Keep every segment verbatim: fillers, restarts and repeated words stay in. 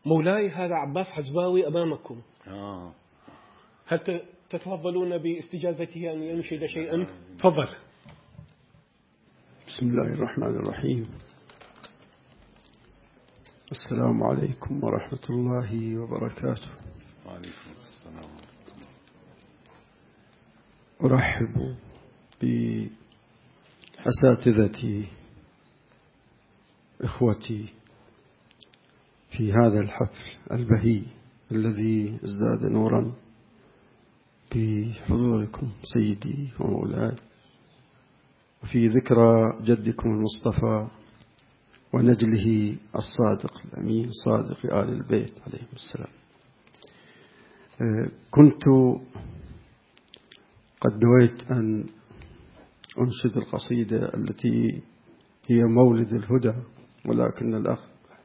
مولاي هذا عباس حزباوي أمامكم. آه. هل تتفضلون باستجازته أن ينشد شيئا؟ تفضل. بسم الله الرحمن الرحيم. السلام عليكم ورحمة الله وبركاته. وعليكم السلام. أرحب بأساتذتي إخوتي في هذا الحفل البهي الذي ازداد نورا بحضوركم سيدي ومولاي، وفي ذكرى جدكم المصطفى ونجله الصادق الأمين صادق آل البيت عليهم السلام. كنت قد نويت أن أنشد القصيدة التي هي مولد الهدى، ولكن الأخ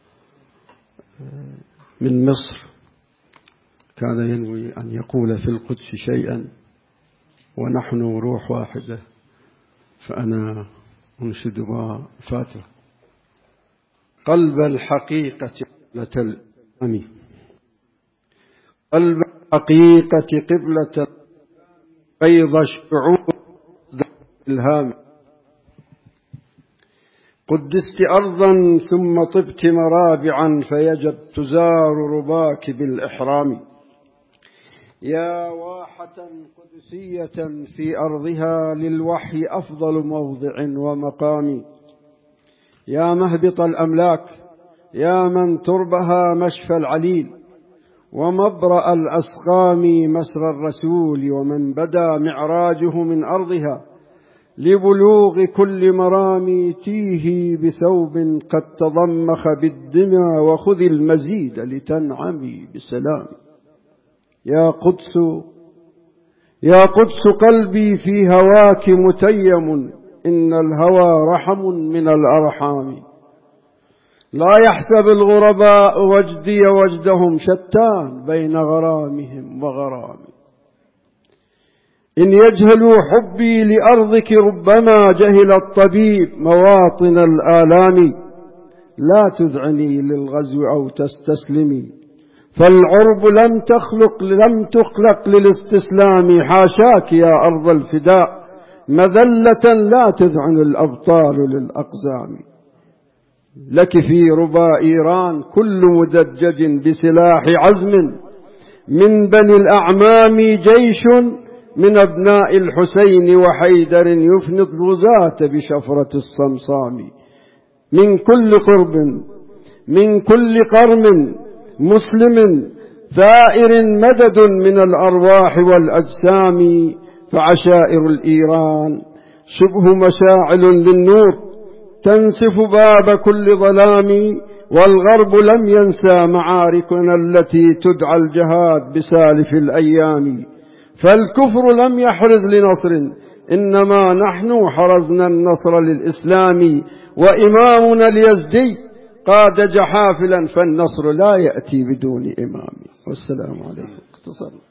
من مصر كان ينوي أن يقول في القدس شيئا ونحن روح واحدة، فأنا أنشد ما فاته. قلب الحقيقة قبلة الإسلام، قلب الحقيقة قبلة بيض الشعوب الهام، قدست أرضا ثم طبت مرابعا فيجب تزار رباك بالإحرام. يا واحة قدسية في أرضها للوحي أفضل موضع ومقام، يا مهبط الأملاك، يا من تربها مشفى العليل ومبرأ الأسقام مسرى الرسول، ومن بدا معراجه من أرضها لبلوغ كل مرام، تيه بثوب قد تضمخ بالدمى وخذ المزيد لتنعمي بسلام. يا قدس يا قدس قلبي في هواك متيم، إن الهوى رحم من الأرحام، لا يحسب الغرباء وجدي وجدهم شتان بين غرامهم وغرامي. إن يجهلوا حبي لأرضك ربما جهل الطبيب مواطن الآلام، لا تذعني للغزو أو تستسلمي، فالعرب لم تخلق لم تخلق للاستسلام، حاشاك يا أرض الفداء مذلة لا تذعن الأبطال للأقزام. لك في ربا إيران كل مدجج بسلاح عزم، من بني الأعمام جيش من أبناء الحسين وحيدر يفنض الغزاة بشفرة الصمصام. من كل قرب من كل قرم مسلم ثائر مدد من الأرواح والأجسام، فعشائر الإيران شبه مشاعل للنور تنسف باب كل ظلام، والغرب لم ينسى معاركنا التي تدعى الجهاد بسالف الأيام. فالكفر لم يحرز لنصر، إنما نحن حرزنا النصر للإسلام، وإمامنا اليزدي قاد جحافلا، فالنصر لا يأتي بدون إمام. والسلام عليكم. اختصر.